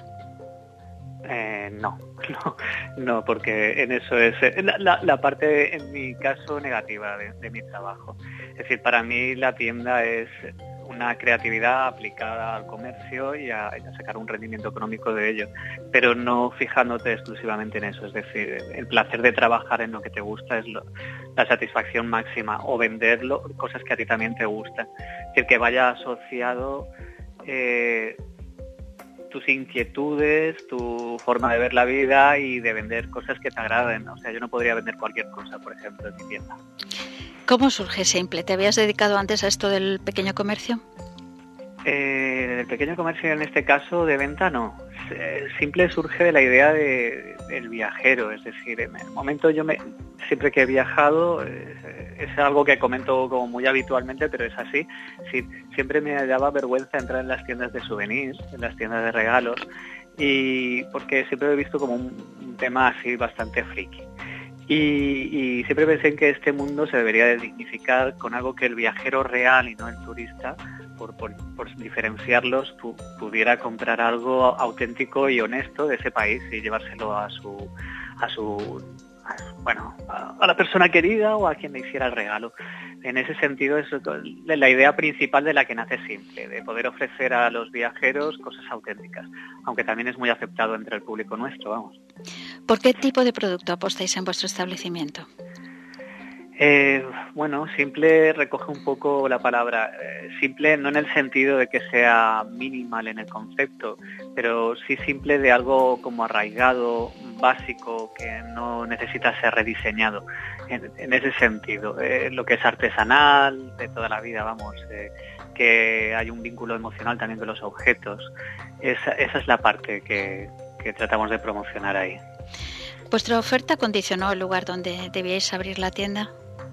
Eh, no, no, no, porque en eso es eh, la, la, la parte, en mi caso, negativa de, de mi trabajo. Es decir, para mí la tienda es una creatividad aplicada al comercio y a, y a sacar un rendimiento económico de ello, pero no fijándote exclusivamente en eso. Es decir, el placer de trabajar en lo que te gusta es lo, la satisfacción máxima, o venderlo, cosas que a ti también te gustan. Es decir, que vaya asociado eh, tus inquietudes, tu forma de ver la vida y de vender cosas que te agraden. O sea, yo no podría vender cualquier cosa, por ejemplo, en mi tienda. ¿Cómo surge Simple? ¿Te habías dedicado antes a esto del pequeño comercio? Eh, el pequeño comercio, en este caso, de venta, no. Simple surge de la idea de, del viajero. Es decir, en el momento yo me, siempre que he viajado, eh, es algo que comento como muy habitualmente, pero es así. Sí, siempre me daba vergüenza entrar en las tiendas de souvenirs, en las tiendas de regalos, y porque siempre lo he visto como un, un tema así bastante friki. Y, y siempre pensé en que este mundo se debería de dignificar con algo que el viajero real y no el turista, por, por, por diferenciarlos, pu, pudiera comprar algo auténtico y honesto de ese país y llevárselo a su, a su, a, bueno, a, a la persona querida o a quien le hiciera el regalo. En ese sentido es la idea principal de la que nace Simple, de poder ofrecer a los viajeros cosas auténticas, aunque también es muy aceptado entre el público nuestro, vamos. ¿Por qué tipo de producto apostáis en vuestro establecimiento? Eh, bueno, Simple recoge un poco la palabra. Eh, simple no en el sentido de que sea minimal en el concepto, pero sí simple de algo como arraigado, básico, que no necesita ser rediseñado. En, en ese sentido, eh, lo que es artesanal, de toda la vida, vamos, eh, que hay un vínculo emocional también con los objetos. Esa, esa es la parte que, que tratamos de promocionar ahí. ¿Vuestra oferta condicionó el lugar donde debíais abrir la tienda?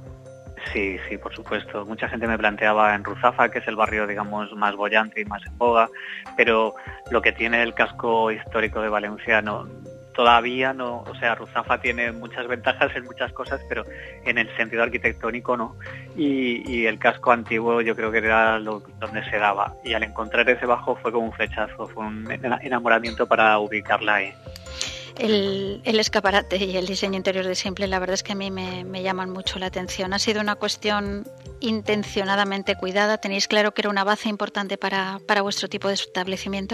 Sí, sí, por supuesto. Mucha gente me planteaba en Ruzafa, que es el barrio, digamos, más bollante y más en boga, pero lo que tiene el casco histórico de Valencia no, todavía no, o sea, Ruzafa tiene muchas ventajas en muchas cosas, pero en el sentido arquitectónico no. Y, y el casco antiguo yo creo que era lo, donde se daba. Y al encontrar ese bajo fue como un flechazo, fue un enamoramiento para ubicarla ahí. El, el escaparate y el diseño interior de Simple, la verdad es que a mí me, me llaman mucho la atención. ¿Ha sido una cuestión intencionadamente cuidada? ¿Tenéis claro que era una base importante para, para vuestro tipo de establecimiento?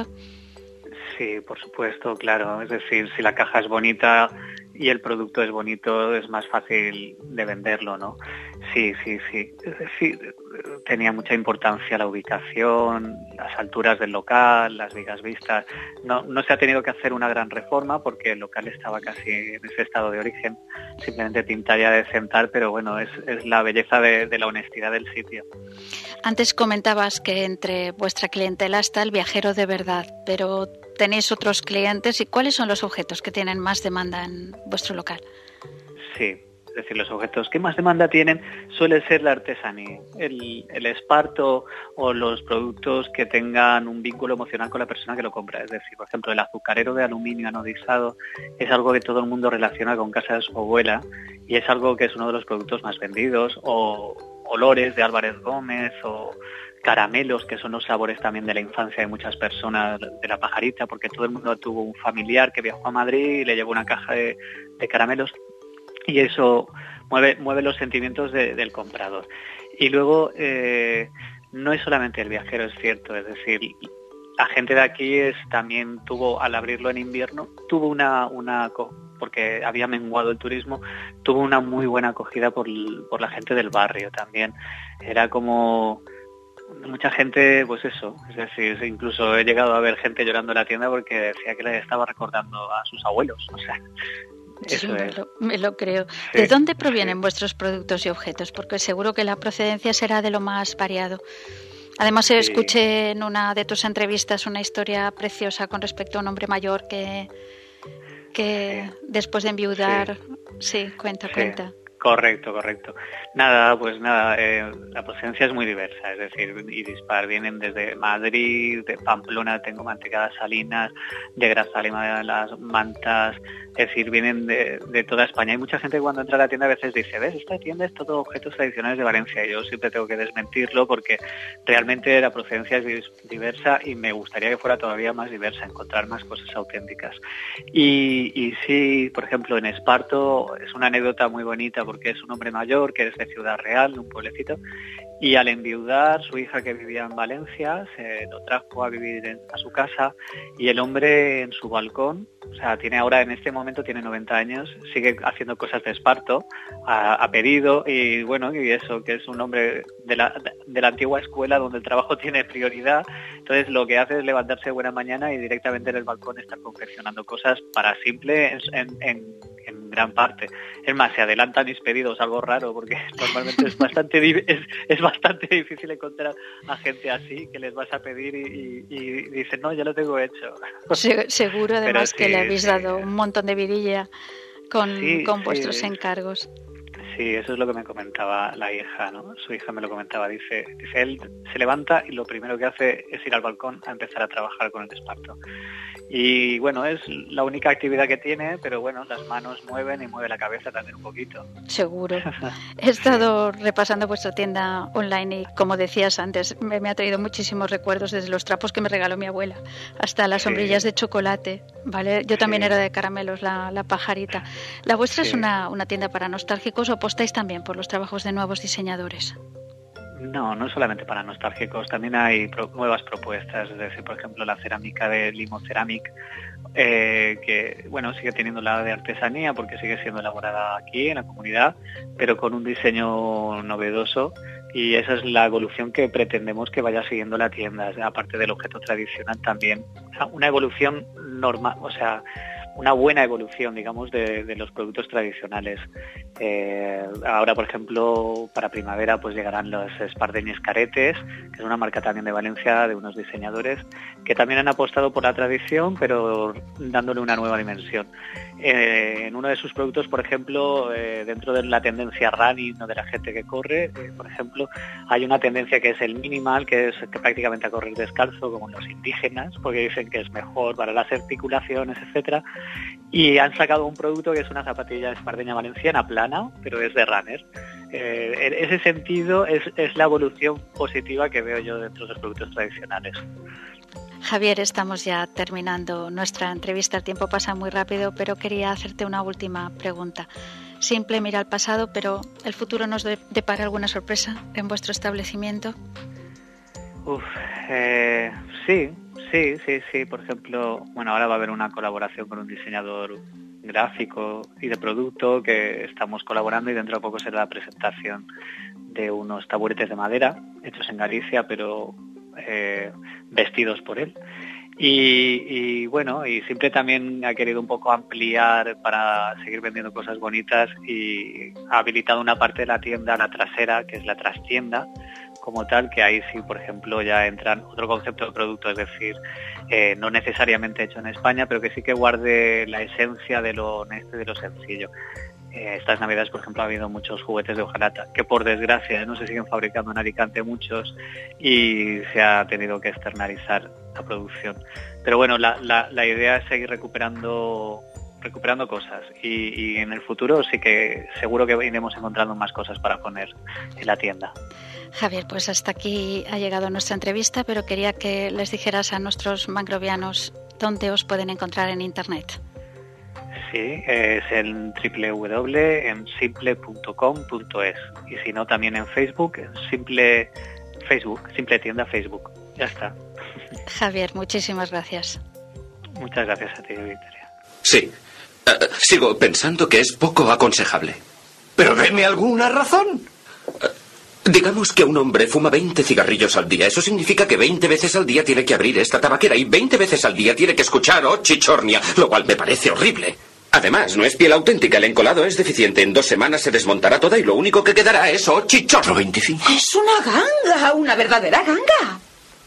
Sí, por supuesto, claro. Es decir, si la caja es bonita y el producto es bonito, es más fácil de venderlo, ¿no? Sí, sí, sí. Es decir, tenía mucha importancia la ubicación, las alturas del local, las vigas vistas. No, no se ha tenido que hacer una gran reforma porque el local estaba casi en ese estado de origen. Simplemente pintar y adecentar, pero bueno, es, es la belleza de, de la honestidad del sitio. Antes comentabas que entre vuestra clientela está el viajero de verdad, pero tenéis otros clientes. ¿Y cuáles son los objetos que tienen más demanda en vuestro local? Sí, es decir, los objetos que más demanda tienen suele ser la artesanía, el, el esparto o los productos que tengan un vínculo emocional con la persona que lo compra. Es decir, por ejemplo, el azucarero de aluminio anodizado es algo que todo el mundo relaciona con casa de su abuela y es algo que es uno de los productos más vendidos, o olores de Álvarez Gómez o caramelos, que son los sabores también de la infancia de muchas personas, de la pajarita, porque todo el mundo tuvo un familiar que viajó a Madrid y le llevó una caja de, de caramelos, y eso mueve, mueve los sentimientos de, del comprador. Y luego, eh, no es solamente el viajero, es cierto, es decir, la gente de aquí es, también tuvo, al abrirlo en invierno, tuvo una, una porque había menguado el turismo, tuvo una muy buena acogida por, por la gente del barrio también. Era como mucha gente, pues eso, es decir, incluso he llegado a ver gente llorando en la tienda porque decía que le estaba recordando a sus abuelos, o sea, eso sí, me es. lo, me lo creo. Sí, ¿De dónde provienen sí. vuestros productos y objetos? Porque seguro que la procedencia será de lo más variado. Además, sí. escuché en una de tus entrevistas una historia preciosa con respecto a un hombre mayor que, que sí. después de enviudar... Sí, sí cuenta, sí. cuenta. Correcto, correcto. Nada, pues nada, eh, la procedencia es muy diversa, es decir, y dispar vienen desde Madrid, de Pamplona tengo mantecadas salinas, de Grazalema las mantas, es decir, vienen de, de toda España. Hay mucha gente que cuando entra a la tienda a veces dice, ves, esta tienda es todo objetos tradicionales de Valencia, y yo siempre tengo que desmentirlo porque realmente la procedencia es diversa y me gustaría que fuera todavía más diversa, encontrar más cosas auténticas. Y, y sí, por ejemplo, en Esparto es una anécdota muy bonita porque es un hombre mayor que es de Ciudad Real, de un pueblecito, y al enviudar, su hija que vivía en Valencia se lo trajo a vivir en, a su casa, y el hombre en su balcón, o sea, tiene ahora en este momento tiene noventa años, sigue haciendo cosas de Esparto, ha, ha pedido, y bueno, y eso, que es un hombre de la, de la antigua escuela donde el trabajo tiene prioridad, entonces lo que hace es levantarse de buena mañana y directamente en el balcón estar confeccionando cosas para Simple en, en, en, en gran parte. Es más, se adelantan mis pedidos, algo raro, porque normalmente es bastante es, es bastante difícil encontrar a gente así, que les vas a pedir y, y, y dicen, no, ya lo tengo hecho. Se, seguro además sí, que le habéis sí. dado un montón de vidilla con, sí, con sí. vuestros encargos. Sí, eso es lo que me comentaba la hija, ¿no? Su hija me lo comentaba, dice, dice él se levanta y lo primero que hace es ir al balcón a empezar a trabajar con el Esparto. Y bueno, es la única actividad que tiene, pero bueno, las manos mueven y mueve la cabeza también un poquito. Seguro. He estado sí. repasando vuestra tienda online y, como decías antes, me, me ha traído muchísimos recuerdos, desde los trapos que me regaló mi abuela hasta las sombrillas sí. de chocolate, ¿vale? Yo también sí. era de caramelos, la, la pajarita. ¿La vuestra sí. es una, una tienda para nostálgicos o apostáis también por los trabajos de nuevos diseñadores? No, no solamente para nostálgicos, también hay pro- nuevas propuestas, es decir, por ejemplo, la cerámica de Limo Ceramic, eh, que bueno, sigue teniendo la de artesanía porque sigue siendo elaborada aquí en la comunidad, pero con un diseño novedoso, y esa es la evolución que pretendemos que vaya siguiendo la tienda, aparte del objeto tradicional también, una evolución normal, o sea, una buena evolución, digamos, de, de los productos tradicionales. Eh, ahora, por ejemplo, para primavera pues llegarán los espardeñes caretes, que es una marca también de Valencia, de unos diseñadores que también han apostado por la tradición, pero dándole una nueva dimensión. Eh, en uno de sus productos, por ejemplo, eh, dentro de la tendencia running, ¿no?, de la gente que corre, eh, por ejemplo, hay una tendencia que es el minimal, que es que prácticamente a correr descalzo, como los indígenas, porque dicen que es mejor para las articulaciones, etcétera. Y han sacado un producto que es una zapatilla espardeña valenciana plana, pero es de runner. Eh, en ese sentido es, es la evolución positiva que veo yo dentro de los productos tradicionales. Javier, estamos ya terminando nuestra entrevista, el tiempo pasa muy rápido, pero quería hacerte una última pregunta. Simple mira al pasado, pero ¿el futuro nos depara alguna sorpresa en vuestro establecimiento? Uf, eh, sí, sí, sí, sí. Por ejemplo, bueno, ahora va a haber una colaboración con un diseñador gráfico y de producto que estamos colaborando, y dentro de poco será la presentación de unos taburetes de madera hechos en Galicia, pero eh, vestidos por él. Y, y bueno, y siempre también ha querido un poco ampliar para seguir vendiendo cosas bonitas, y ha habilitado una parte de la tienda, la trasera, que es la trastienda como tal, que ahí sí, por ejemplo, ya entran otro concepto de producto, es decir, eh, no necesariamente hecho en España, pero que sí que guarde la esencia de lo honesto y de lo sencillo. Eh, estas navidades, por ejemplo, ha habido muchos juguetes de hojalata, que por desgracia no se siguen fabricando en Alicante muchos, y se ha tenido que externalizar la producción. Pero bueno, la, la, la idea es seguir recuperando recuperando cosas, y, y en el futuro sí que seguro que iremos encontrando más cosas para poner en la tienda. Javier, pues hasta aquí ha llegado nuestra entrevista, pero quería que les dijeras a nuestros mangrovianos dónde os pueden encontrar en Internet. Sí, es en doble u doble u doble u punto simple punto com punto es y si no también en Facebook, en Simple Facebook, Simple Tienda Facebook. Ya está. Javier, muchísimas gracias. Muchas gracias a ti, Victoria. Sí, uh, sigo pensando que es poco aconsejable. Pero deme alguna razón. Uh, digamos que un hombre fuma veinte cigarrillos al día. Eso significa que veinte veces al día tiene que abrir esta tabaquera y veinte veces al día tiene que escuchar Oh Chichornia, lo cual me parece horrible. Además, no es piel auténtica, el encolado es deficiente. En dos semanas se desmontará toda y lo único que quedará es Oh Chichorro veinticinco. Es una ganga, una verdadera ganga.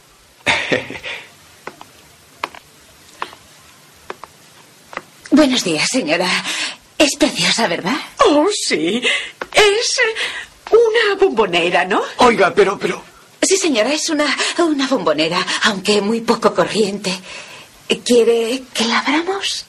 Buenos días, señora. Es preciosa, ¿verdad? Oh, sí. Es una bombonera, ¿no? Oiga, pero, pero... Sí, señora, es una, una bombonera, aunque muy poco corriente. ¿Quiere que la abramos?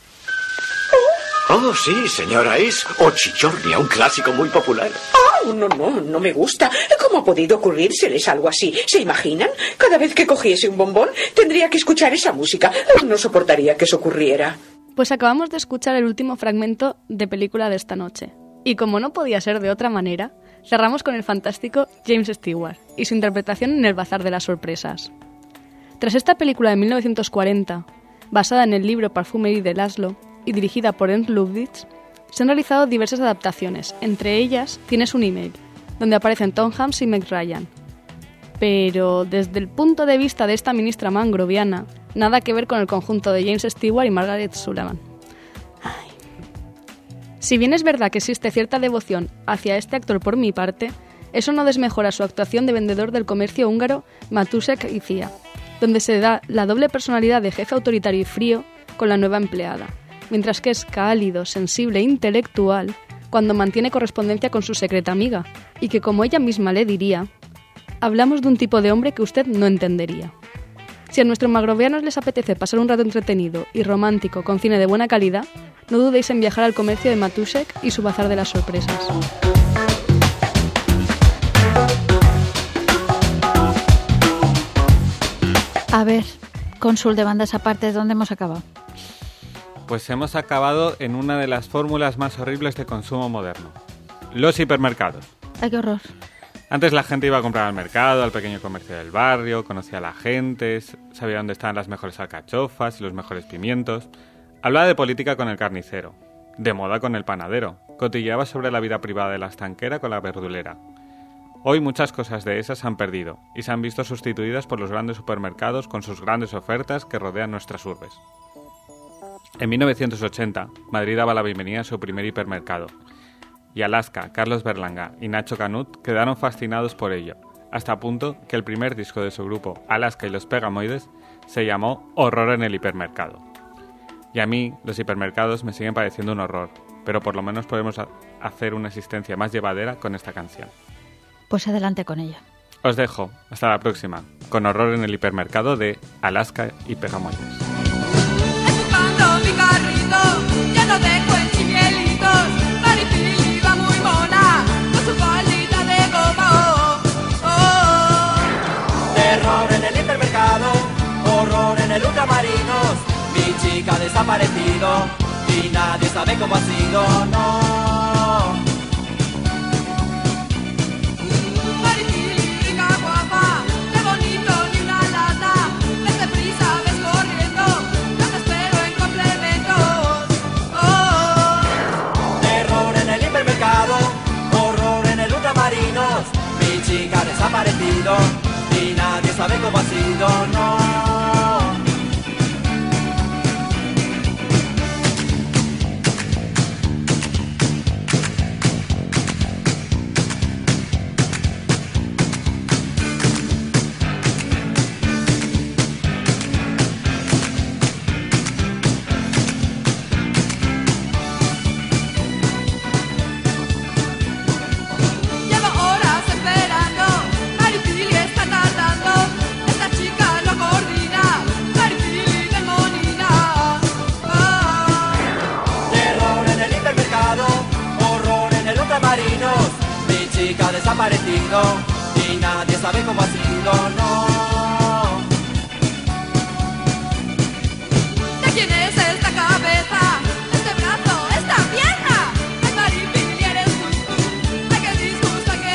Oh, sí, señora, es Oh Chichornia, un clásico muy popular. Oh, no, no, no me gusta. ¿Cómo ha podido ocurrírseles algo así? ¿Se imaginan? Cada vez que cogiese un bombón, tendría que escuchar esa música. No soportaría que eso ocurriera. Pues acabamos de escuchar el último fragmento de película de esta noche. Y como no podía ser de otra manera, cerramos con el fantástico James Stewart y su interpretación en El Bazar de las Sorpresas. Tras esta película de mil novecientos cuarenta, basada en el libro Parfumerie de Laszlo y dirigida por Ernst Lubitsch, se han realizado diversas adaptaciones. Entre ellas, Tienes un email, donde aparecen Tom Hanks y Meg Ryan. Pero desde el punto de vista de esta ministra mangroviana, nada que ver con el conjunto de James Stewart y Margaret Sullavan. Ay. Si bien es verdad que existe cierta devoción hacia este actor por mi parte, eso no desmejora su actuación de vendedor del comercio húngaro Matusek Icía, donde se da la doble personalidad de jefe autoritario y frío con la nueva empleada, mientras que es cálido, sensible e intelectual cuando mantiene correspondencia con su secreta amiga, y que, como ella misma le diría, hablamos de un tipo de hombre que usted no entendería. Si a nuestros mangrovianos les apetece pasar un rato entretenido y romántico con cine de buena calidad, no dudéis en viajar al comercio de Matusek y su Bazar de las Sorpresas. A ver, cónsul de bandas aparte, ¿dónde hemos acabado? Pues hemos acabado en una de las fórmulas más horribles de consumo moderno. Los hipermercados. ¡Ay, qué horror! Antes la gente iba a comprar al mercado, al pequeño comercio del barrio, conocía a la gente, sabía dónde estaban las mejores alcachofas y los mejores pimientos. Hablaba de política con el carnicero, de moda con el panadero, cotilleaba sobre la vida privada de la estanquera con la verdulera. Hoy muchas cosas de esas se han perdido y se han visto sustituidas por los grandes supermercados con sus grandes ofertas que rodean nuestras urbes. En mil novecientos ochenta, Madrid daba la bienvenida a su primer hipermercado, y Alaska, Carlos Berlanga y Nacho Canut quedaron fascinados por ello, hasta punto que el primer disco de su grupo, Alaska y los Pegamoides, se llamó Horror en el hipermercado. Y a mí, los hipermercados me siguen pareciendo un horror, pero por lo menos podemos hacer una existencia más llevadera con esta canción. Pues adelante con ella. Os dejo, hasta la próxima, con Horror en el hipermercado de Alaska y Pegamoides. Mi carrito lleno de cuenchimielitos, Maripili va muy mona con su faldita de goma. Oh, oh. Terror en el hipermercado, horror en el ultramarinos. Mi chica ha desaparecido y nadie sabe cómo ha sido, no. Maripili, rica, guapa, qué bonito, ni una lata. Ves deprisa, ves corriendo, no te espero en complementos. Oh. Terror en el hipermercado, horror en el ultramarinos. Mi chica ha desaparecido y nadie sabe cómo ha sido, no. Llevo horas esperando, Maripili está tardando. Esta chica lo coordina, Maripili demonina. Oh. Terror en el hipermercado, horror en el ultramarinos. Mi chica ha desaparecido y sabe cómo ha sido, no. ¿De quién es esta cabeza? Este brazo, esta pierna. Ay, Maripili, eres tú. Ay, qué disgusto, qué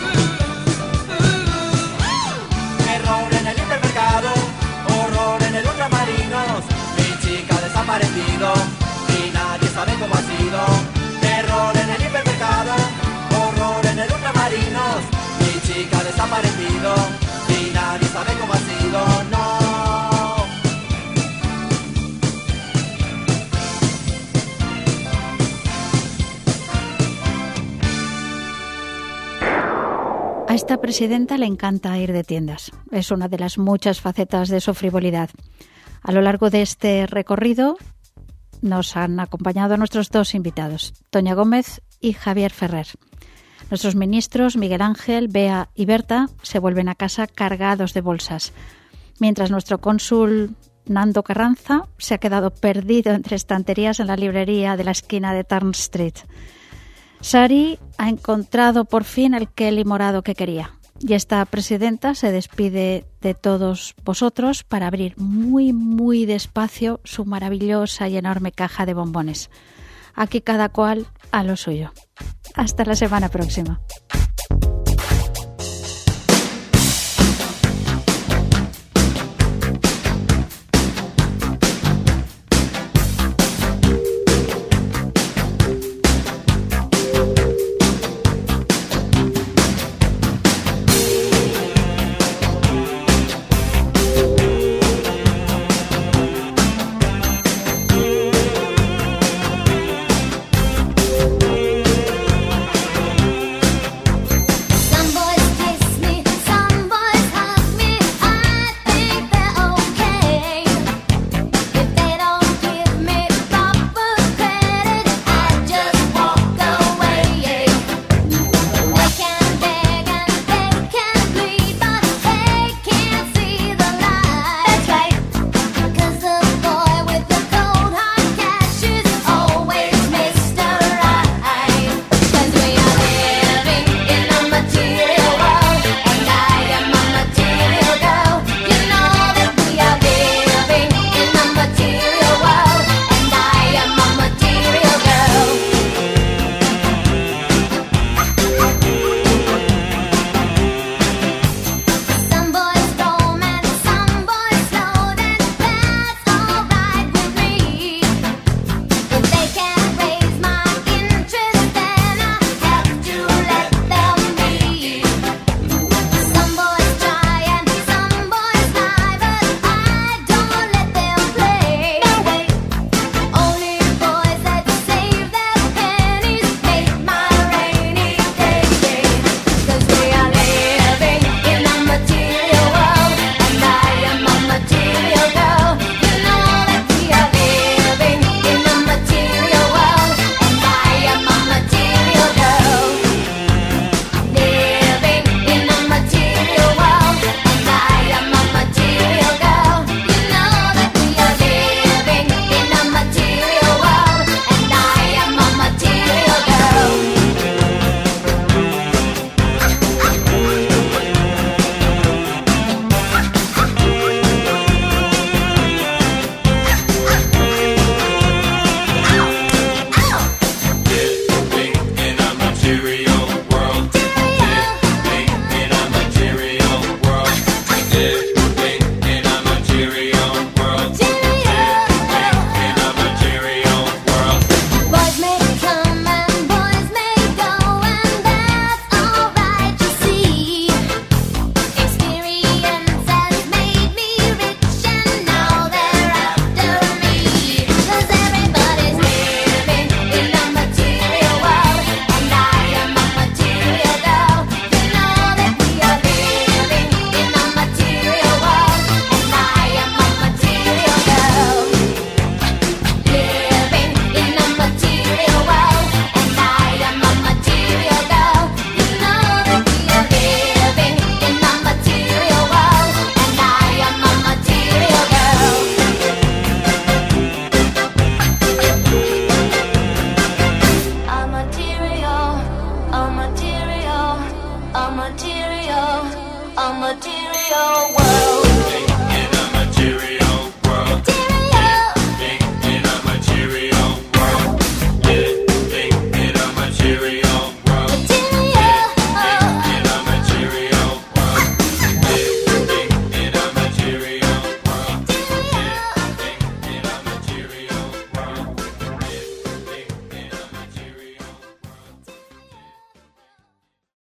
Error en el hipermercado, horror en el ultramarinos. Mi chica ha desaparecido y nadie sabe cómo ha sido. Error en el hipermercado, horror en el ultramarinos. Mi chica ha desaparecido y nadie sabe cómo ha sido, no. A esta presidenta le encanta ir de tiendas. Es una de las muchas facetas de su frivolidad. A lo largo de este recorrido nos han acompañado nuestros dos invitados, Toña Gómez y Javier Ferrer. Nuestros ministros, Miguel Ángel, Bea y Berta, se vuelven a casa cargados de bolsas, mientras nuestro cónsul Nando Carranza se ha quedado perdido entre estanterías en la librería de la esquina de Tarn Street. Sari ha encontrado por fin el Kelly morado que quería. Y esta presidenta se despide de todos vosotros para abrir muy, muy despacio su maravillosa y enorme caja de bombones. Aquí cada cual a lo suyo. Hasta la semana próxima.